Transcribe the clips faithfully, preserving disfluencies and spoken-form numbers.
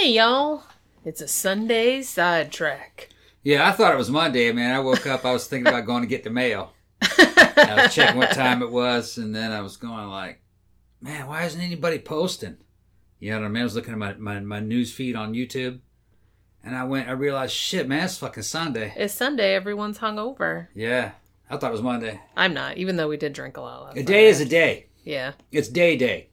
Hey, y'all. It's a Sunday sidetrack. Yeah, I thought it was Monday, man. I woke up, I was thinking about going to get the mail. I was checking what time it was, and then I was going like, man, why isn't anybody posting? You know what I mean? I was looking at my, my, my news feed on YouTube, and I went, I realized, shit, man, it's fucking Sunday. It's Sunday. Everyone's hungover. Yeah, I thought it was Monday. I'm not, even though we did drink a lot last A night. day is a day. Yeah. It's day day.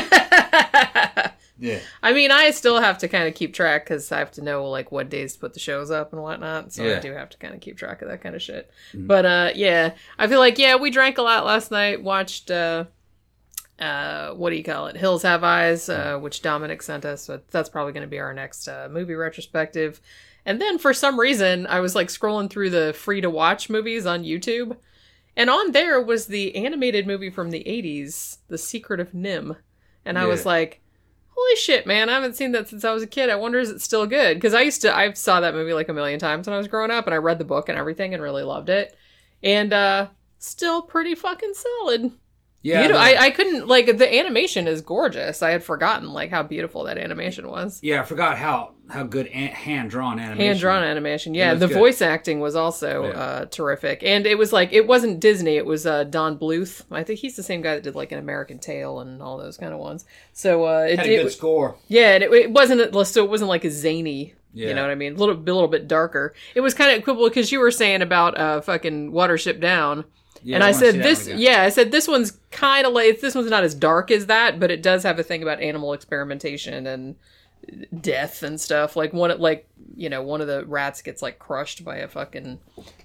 Yeah. I mean, I still have to kind of keep track because I have to know like what days to put the shows up and whatnot. So yeah. I do have to kind of keep track of that kind of shit. Mm-hmm. But uh, yeah, I feel like yeah, we drank a lot last night. Watched uh, uh, what do you call it? Hills Have Eyes, uh, which Dominic sent us. So that's probably going to be our next uh, movie retrospective. And then for some reason, I was like scrolling through the free to watch movies on YouTube, and on there was the animated movie from the eighties, The Secret of Nim, and I yeah. was like, holy shit, man, I haven't seen that since I was a kid. I wonder, is it still good? Because I used to, I saw that movie like a million times when I was growing up, and I read the book and everything and really loved it. And, uh, still pretty fucking solid. Yeah. You know, the, I, I couldn't, like, the animation is gorgeous. I had forgotten, like, how beautiful that animation was. Yeah, I forgot how, how good an- hand-drawn animation. Hand-drawn animation, yeah. The good. voice acting was also yeah. uh, terrific. And it was, like, it wasn't Disney, it was uh, Don Bluth. I think he's the same guy that did, like, An American Tail and all those kind of ones. So, uh... It, Had a good it, score. Yeah, and it, it wasn't, so it wasn't, like, a zany... Yeah. You know what I mean? A little, a little bit darker. It was kind of cool because you were saying about uh, fucking Watership Down. Yeah, and I, I said this, one yeah, I said this one's kind of like, this one's not as dark as that, but it does have a thing about animal experimentation and death and stuff. Like one, like, you know, one of the rats gets like crushed by a fucking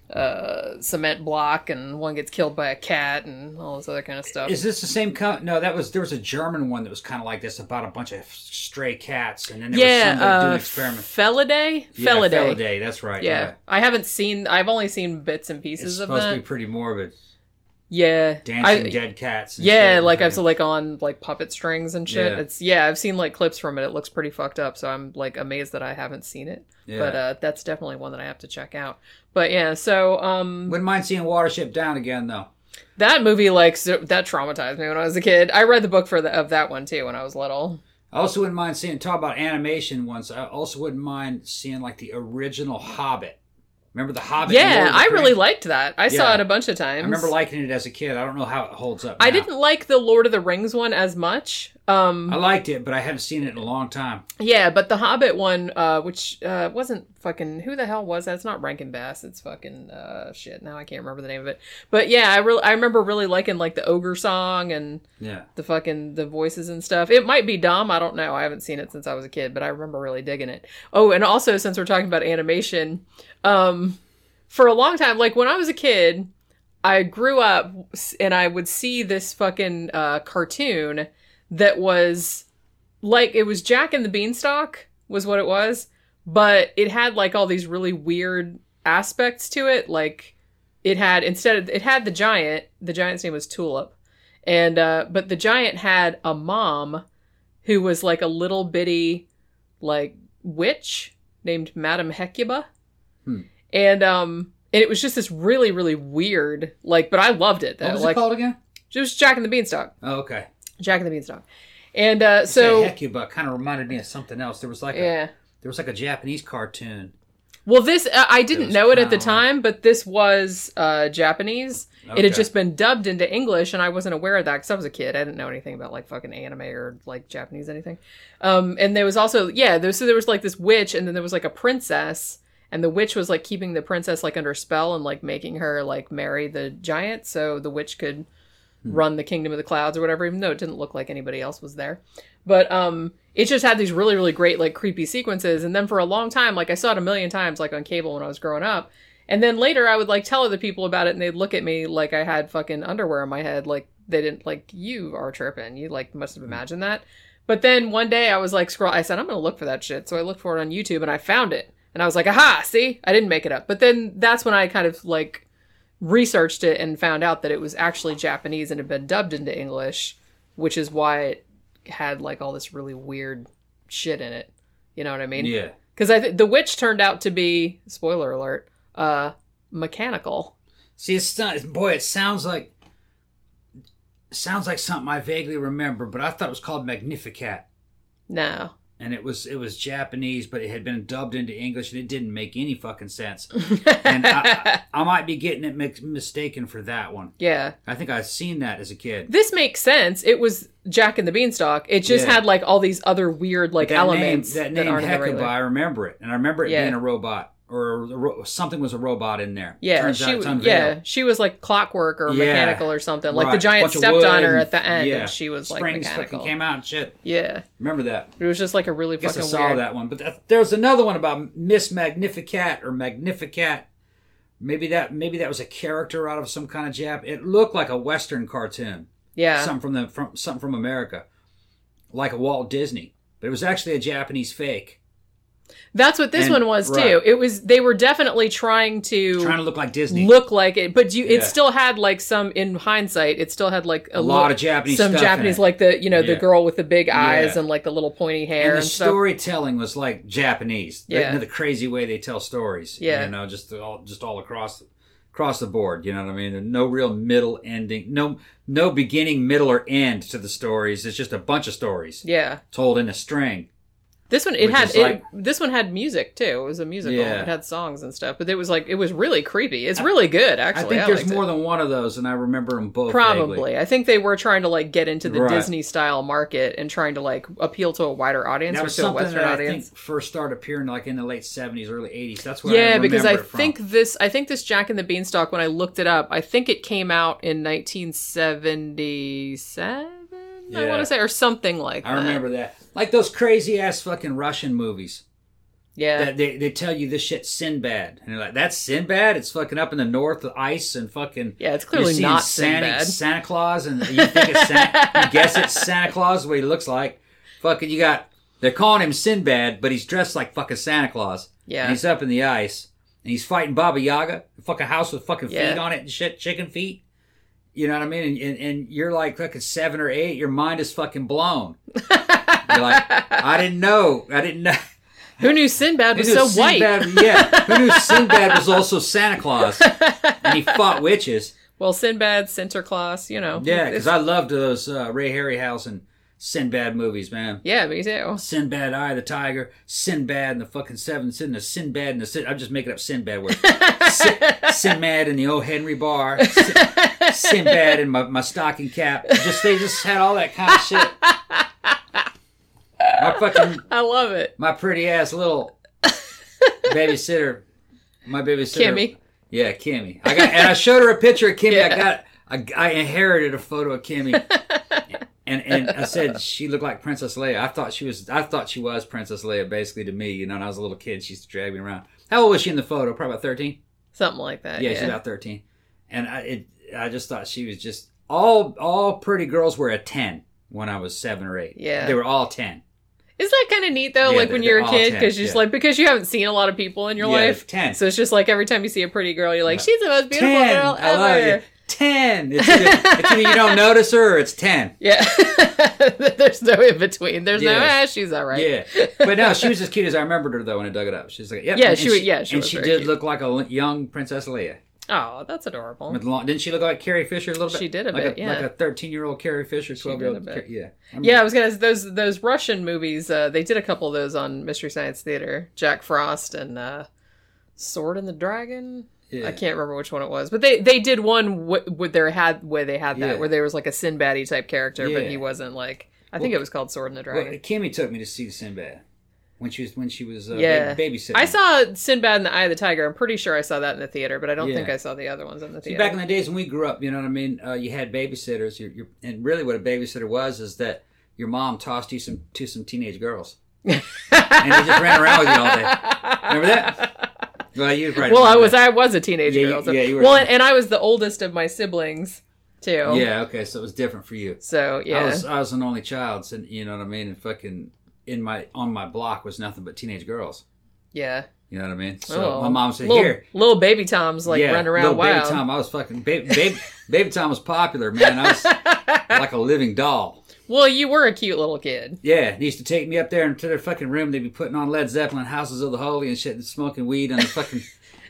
uh, cement block, and one gets killed by a cat, and all this other kind of stuff. Is this the same? Co- no, that was there was a German one that was kind of like this about a bunch of stray cats, and then there yeah, was somebody uh, doing experiments. Felidae, Yeah, Felidae. Felidae, that's right. Yeah. Yeah, I haven't seen. I've only seen bits and pieces it's of supposed that. to be pretty morbid. Yeah, Dancing I, dead cats. And yeah, shit. like I've seen like on like puppet strings and shit. Yeah. It's yeah, I've seen like clips from it. It looks pretty fucked up. So I'm like amazed that I haven't seen it. Yeah. But uh, that's definitely one that I have to check out. But yeah, so um, Wouldn't mind seeing Watership Down again though. that movie like so, that traumatized me when I was a kid. I read the book for the, of that one too when I was little. I also wouldn't mind seeing talk about animation once. I also wouldn't mind seeing like the original Hobbit. Remember the Hobbit? and Lord Yeah, of the I Rings? really liked that. I saw Yeah. it a bunch of times. I remember liking it as a kid. I don't know how it holds up. I now. didn't like the Lord of the Rings one as much. Um, I liked it, but I haven't seen it in a long time. Yeah, but the Hobbit one, uh, which uh, wasn't fucking... Who the hell was that? It's not Rankin Bass. It's fucking... Uh, shit, now I can't remember the name of it. But yeah, I really, I remember really liking like the ogre song and Yeah. the fucking... the voices and stuff. It might be dumb. I don't know. I haven't seen it since I was a kid, but I remember really digging it. Oh, and also, since we're talking about animation... Um, for a long time, like when I was a kid, I grew up and I would see this fucking uh, cartoon that was like, it was Jack and the Beanstalk was what it was, but it had like all these really weird aspects to it. Like it had, instead of, it had the giant, the giant's name was Tulip. And, uh, but the giant had a mom who was like a little bitty, like witch named Madame Hecuba. Hmm. And, um, and it was just this really, really weird, like, but I loved it. Though. What was like, it called again? Just Jack and the Beanstalk. Oh, okay. Jack and the Beanstalk. And, uh, so. Hecuba kind of reminded me of something else. There was like yeah. a, there was like a Japanese cartoon. Well, this, uh, I didn't It know it at the kinda time, but this was, uh, Japanese. Okay. It had just been dubbed into English, and I wasn't aware of that because I was a kid. I didn't know anything about, like, fucking anime or, like, Japanese anything. Um, and there was also, yeah, there, so there was, like, this witch, and then there was, like, a princess. And the witch was, like, keeping the princess, like, under spell and, like, making her, like, marry the giant so the witch could hmm. run the kingdom of the clouds or whatever, even though it didn't look like anybody else was there. But um, it just had these really, really great, like, creepy sequences. And then for a long time, like, I saw it a million times, like, on cable when I was growing up. And then later I would, like, tell other people about it, and they'd look at me like I had fucking underwear on my head. Like, they didn't, like, you are tripping. You, like, must have imagined that. But then one day I was, like, scroll. I said, I'm going to look for that shit. So I looked for it on YouTube, and I found it. And I was like, aha, see? I didn't make it up. But then that's when I kind of, like, researched it and found out that it was actually Japanese and had been dubbed into English, which is why it had, like, all this really weird shit in it. You know what I mean? Yeah. Because I th- the witch turned out to be, spoiler alert, uh, mechanical. See, it's not, boy, it sounds like, it sounds like something I vaguely remember, but I thought it was called Magnificat. No. and it was it was Japanese, but it had been dubbed into English, and it didn't make any fucking sense. And I, I, I might be getting it mix, mistaken for that one. Yeah. I think I've seen that as a kid. This makes sense. It was Jack and the Beanstalk. It just Yeah. had like all these other weird like that elements name, that that name aren't in the Hecuba, regular. I remember it, and I remember it Yeah. being a robot. Or a ro- something was a robot in there. Yeah, Turns she out it's yeah unveiled. she was like clockwork or Yeah. mechanical or something. Like the Right. giant Bunch of stepped wood on her and- at the end, yeah. and she was like Springs mechanical. fucking came out and shit. Yeah, Remember that? it was just like a really I guess I fucking saw weird. that one. But that, there was another one about Miss Magnificat or Magnificat. Maybe that maybe that was a character out of some kind of Jap. It looked like a Western cartoon. Yeah, Something from the from something from America, like a Walt Disney. But it was actually a Japanese fake, that's what this And- one was too. right. It was they were definitely trying to trying to look like Disney. look like it, but you, Yeah. it still had like some. In hindsight, it still had like a, A lot look- of Japanese some stuff in Japanese, it. like the you know the Yeah. girl with the big eyes Yeah. and like the little pointy hair and and, the stuff. storytelling was like Japanese. Yeah. the, the crazy way they tell stories. Yeah. you know, just all just all across across the board. You know what I mean? There's no real middle ending, no no beginning, middle, or end to the stories. It's just a bunch of stories Yeah, told in a string. this one it Which had is it, like- this one had music too. It was a musical. Yeah. It had songs and stuff, but it was like it was really creepy. It's really good actually. I think I there's liked more it. than one of those, and I remember them both. Probably. vaguely. I think they were trying to like get into the Right. Disney style market and trying to like appeal to a wider audience That or was to a something Western that I audience. think first started appearing like in the late seventies, early eighties. That's where I Yeah, remember because I it from. think this I think this Jack and the Beanstalk, when I looked it up, I think it came out in nineteen seventy-seven, I Yeah. want to say, or something like that. I remember that. Like those crazy ass fucking Russian movies. Yeah. That they, they tell you this shit's Sinbad. And they're like, that's Sinbad? It's fucking up in the north, the ice and fucking... Yeah, it's you're clearly seeing not Santa, Sinbad. Santa Claus, and you think it's Santa... you guess it's Santa Claus, the way he looks like. Fucking, you got... They're calling him Sinbad, but he's dressed like fucking Santa Claus. Yeah. And he's up in the ice. And he's fighting Baba Yaga. A fucking house with fucking Yeah. feet on it and shit, chicken feet. You know what I mean? And, and, and you're like fucking seven or eight. Your mind is fucking blown. You're like, I didn't know. I didn't know. Who knew Sinbad was Who knew so white? Sinbad- yeah. Who knew Sinbad was also Santa Claus? And he fought witches. Well, Sinbad, Sinterklaas, you know. Yeah, It's- because I loved those uh, Ray Harryhausen Sinbad movies, man. Yeah, me too. Sinbad, Eye of the Tiger, Sinbad and the fucking Seven Sin, the Sinbad and the Sin. I'm just making up Sinbad words. Sin, Sinbad and the old Henry Bar. Sin, Sinbad and my, my stocking cap. Just they just had all that kind of shit. My fucking I love it. my pretty ass little babysitter, my babysitter, Kimmy. Yeah, Kimmy. I got and I showed her a picture of Kimmy. Yeah. I got I, I inherited a photo of Kimmy. And and I said she looked like Princess Leia. I thought she was I thought she was Princess Leia basically to me. You know, when I was a little kid, she used to drag me around. How old was she in the photo? Probably about thirteen. Something like that. Yeah, Yeah, she's about thirteen. And I it I just thought she was just all all pretty girls were a ten when I was seven or eight. Yeah. They were all ten. Isn't that kind of neat though? Yeah, like when they're- you're a they're kid, all because ten, you just yeah. like because you haven't seen a lot of people in your Yeah, life. ten. So it's just like every time you see a pretty girl, you're like, she's the most beautiful ten. girl I love ever. you. Ten. It's either, it's either you don't notice her or it's ten. Yeah. There's no in between. There's no Yeah. ah, she's all right. Yeah, but no, she was as cute as I remembered her though when I dug it up. She's like, yep. Yeah, and she was- yeah, she and was she very did cute. look like a l- young Princess Leia. Oh, that's adorable. With long, didn't she look like Carrie Fisher a little bit? She did a like bit, a, yeah. Like a thirteen-year-old Carrie Fisher, twelve-year-old. did a bit. Car- yeah. I'm- Yeah, I was gonna those those Russian movies. Uh, they did a couple of those on Mystery Science Theater. Jack Frost and uh, Sword and the Dragon. Yeah. I can't remember which one it was, but they they did one w- where they had where they had that Yeah. where there was like a Sinbad-y type character, but Yeah. he wasn't like. I think Well, it was called Sword and the Well, Dragon. Kimmy took me to see Sinbad when she was when she was uh, Yeah. ba- babysitting. I saw Sinbad and the Eye of the Tiger. I'm pretty sure I saw that in the theater, but I don't Yeah. think I saw the other ones in the See, theater. back in the days when we grew up, you know what I mean. Uh, you had babysitters. You're, you're, and really, what a babysitter was is that your mom tossed you some to some teenage girls, and they just ran around with you all day. Remember that? Well, you right. Well, I was I was a teenager. Yeah, you- girl, so- yeah, you were- well, and, and I was the oldest of my siblings too. Yeah. Okay. So it was different for you. So yeah. I was I was an only child, so, you know what I mean. And fucking in my on my block was nothing but teenage girls. Yeah. You know what I mean? So Oh. my mom said, little, "Here, little baby Tom's like yeah, running around little wild. baby Tom." I was fucking baby, baby, baby Tom was popular, man. I was like a living doll. Well, you were a cute little kid. Yeah, they used to take me up there into their fucking room. They'd be putting on Led Zeppelin, Houses of the Holy, and shit, and smoking weed on the fucking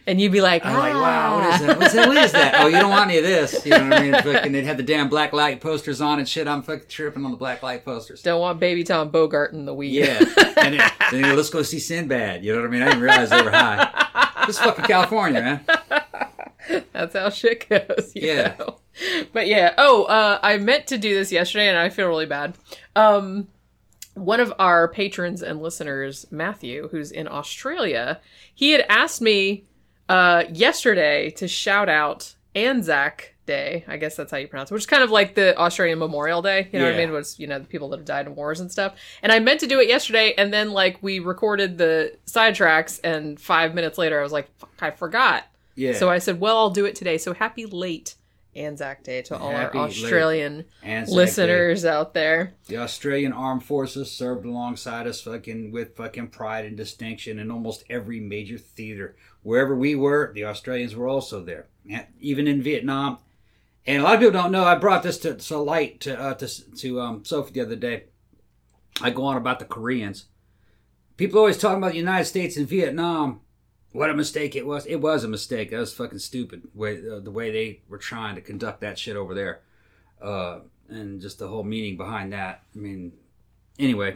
And you'd be like, I'm ah. like, wow, what is that? What's that? What is that? Oh, you don't want any of this. You know what I mean? Fucking, they'd have the damn black light posters on and shit. I'm fucking tripping on the black light posters. Don't want Baby Tom Bogart in the weed. Yeah. And then, then you go, let's go see Sinbad. You know what I mean? I didn't realize they were high. This is fucking California, man. That's how shit goes. You Yeah. know? But yeah. Oh, uh, I meant to do this yesterday and I feel really bad. Um, one of our patrons and listeners, Matthew, who's in Australia, he had asked me uh, yesterday to shout out Anzac Day. I guess that's how you pronounce it, which is kind of like the Australian Memorial Day. You know Yeah. what I mean? Was, you know, the people that have died in wars and stuff. And I meant to do it yesterday, and then like we recorded the sidetracks, and five minutes later I was like, fuck, I forgot. Yeah. So I said, well, I'll do it today. So happy late Anzac Day to all Happy our Australian Anzac listeners out there. The Australian Armed Forces served alongside us fucking with fucking pride and distinction in almost every major theater. Wherever we were, the Australians were also there. And even in Vietnam. And a lot of people don't know, I brought this to, to light to uh, to, to um, Sophie the other day. I go on about the Koreans. People always talking about the United States and Vietnam. What a mistake it was. It was a mistake. That was fucking stupid. Way, uh, the way they were trying to conduct that shit over there. Uh, and just the whole meaning behind that. I mean, anyway.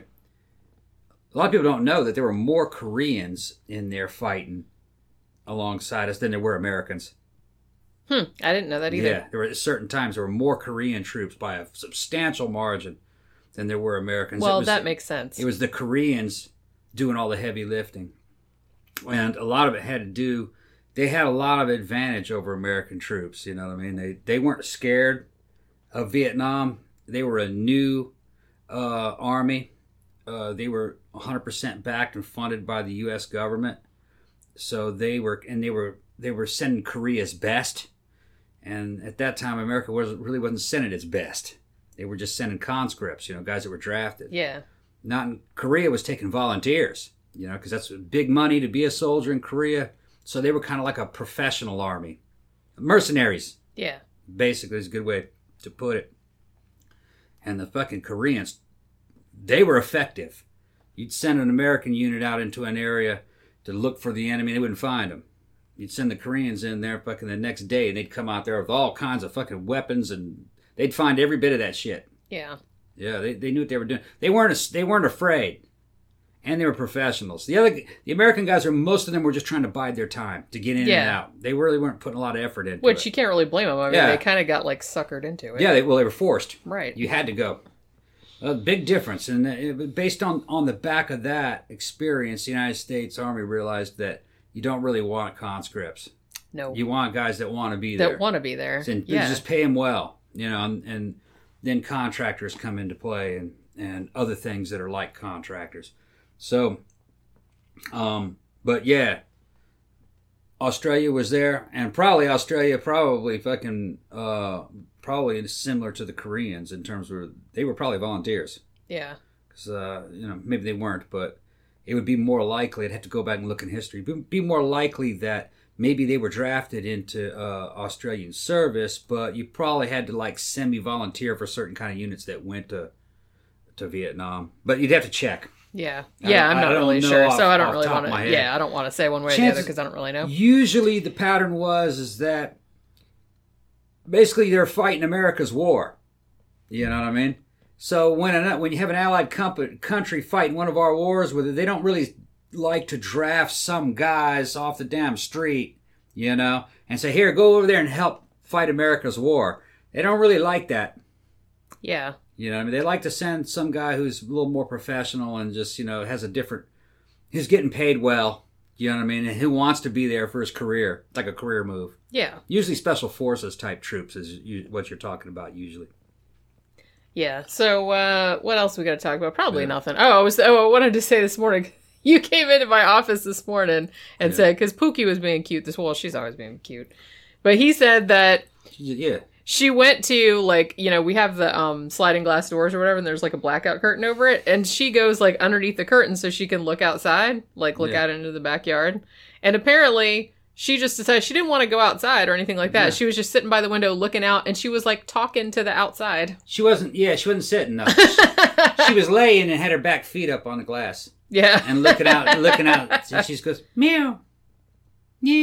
A lot of people don't know that there were more Koreans in there fighting alongside us than there were Americans. Hmm, I didn't know that either. Yeah, there were certain times there were more Korean troops by a substantial margin than there were Americans. Well, was, that makes sense. It was the Koreans doing all the heavy lifting. And a lot of it had to do, they had a lot of advantage over American troops. You know what I mean? They they weren't scared of Vietnam. They were a new uh, army. Uh, they were one hundred percent backed and funded by the U S government. So they were, and they were they were sending Korea's best. And at that time, America wasn't really wasn't sending its best. They were just sending conscripts, you know, guys that were drafted. Yeah. Not in Korea was taking volunteers. You know, because that's big money to be a soldier in Korea. So they were kind of like a professional army. Mercenaries, Yeah. basically, is a good way to put it. And the fucking Koreans, they were effective. You'd send an American unit out into an area to look for the enemy, they wouldn't find them. You'd send the Koreans in there fucking the next day, and they'd come out there with all kinds of fucking weapons, and they'd find every bit of that shit. Yeah. Yeah, they, they knew what they were doing. They weren't they weren't afraid. And they were professionals. The other, the American guys, are most of them were just trying to bide their time to get in Yeah. and out. They really weren't putting a lot of effort into Which it. you can't really blame them. I mean, Yeah. they kind of got like suckered into it. Yeah, they, well, they were forced. Right. You had to go. A big difference. And it, based on, on the back of that experience, the United States Army realized that you don't really want conscripts. No. You want guys that want to be there. That want to be there. And yeah. just pay them well. You know, and, and then contractors come into play and, and other things that are like contractors. So... Um, but yeah, Australia was there, and probably Australia probably fucking uh probably similar to the Koreans in terms of they were probably volunteers. Yeah. Because uh, you know, maybe they weren't, but it would be more likely. I'd have to go back and look in history. It'd be more likely that maybe they were drafted into uh, Australian service, but you probably had to like semi-volunteer for certain kind of units that went to to Vietnam. But you'd have to check. Yeah. I Yeah, don't- I'm I not don't really know sure. off- so I don't off really top want of my to. head. Yeah, I don't want to say one way or the Chances- other because I don't really know. Usually the pattern was is that basically they're fighting America's war. You know what I mean? So when an, when you have an allied comp- country fighting one of our wars with it, they don't really like to draft some guys off the damn street, you know, and say, here, go over there and help fight America's war. They don't really like that. Yeah. You know what I mean? They like to send some guy who's a little more professional and just, you know, has a different, who's getting paid well, you know what I mean, and who wants to be there for his career, like a career move. Yeah. Usually special forces type troops is u- what you're talking about usually. Yeah. So uh, what else we got to talk about? Probably Yeah. nothing. Oh, I was. Oh, I wanted to say this morning. You came into my office this morning and Yeah. said because Pookie was being cute. This well, she's always being cute, but he said that Yeah. she went to like you know we have the um sliding glass doors or whatever, and there's like a blackout curtain over it, and she goes like underneath the curtain so she can look outside, like look Yeah. out into the backyard, and apparently. She just decided she didn't want to go outside or anything like that. Yeah. She was just sitting by the window looking out, and she was like talking to the outside. She wasn't, yeah, she wasn't sitting. No. she, she was laying and had her back feet up on the glass Yeah. and looking out, looking out. And she just goes, meow, meow,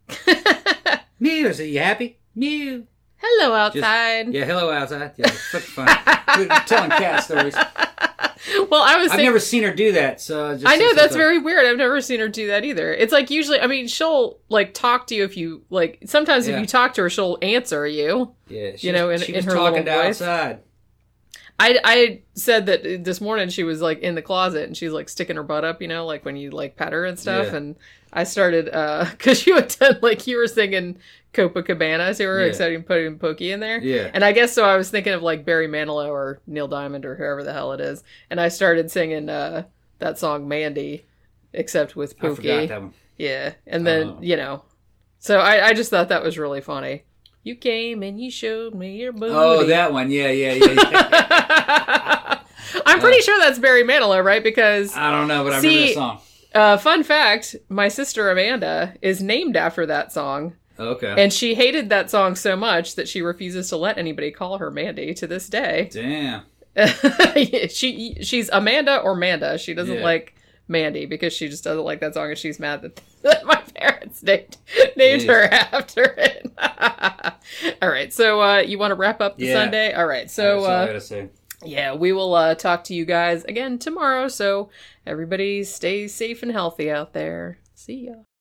Mew. I said, you happy? Mew. Hello Just- outside. yeah, hello outside. Yeah, it's fucking fun. We're telling cat stories. Well, I was I've saying, never seen her do that, so I just I know it's that's like- very weird. I've never seen her do that either. It's like usually, I mean, she'll like talk to you if you like. Sometimes Yeah. if you talk to her, she'll answer you. Yeah, she you know, was, in- she in was her talking little to voice. outside. I I said that this morning she was like in the closet and she's like sticking her butt up, you know, like when you like pet her and stuff. Yeah. And I started uh because you had done like you were singing Copacabana, so you were Yeah. excited to put Pokey in there. Yeah. And I guess so I was thinking of like Barry Manilow or Neil Diamond or whoever the hell it is. And I started singing uh that song Mandy, except with I Pookie. forgot that one. Yeah. And then, Oh. you know. So I, I just thought that was really funny. You came and you showed me your booty. Oh, that one. Yeah, yeah, yeah. yeah. I'm pretty sure that's Barry Manilow, right? Because I don't know, but I See- remember the song. uh, fun fact, my sister Amanda is named after that song. Okay. And she hated that song so much that she refuses to let anybody call her Mandy to this day. Damn. she She's Amanda or Manda. She doesn't Yeah. like Mandy because she just doesn't like that song and she's mad that, that my parents named, named Jeez. her after it. All right. So uh, you want to wrap up the Yeah. Sunday? All right. So That's all I uh, gotta say. yeah, we will uh, talk to you guys again tomorrow. So everybody stay safe and healthy out there. See ya.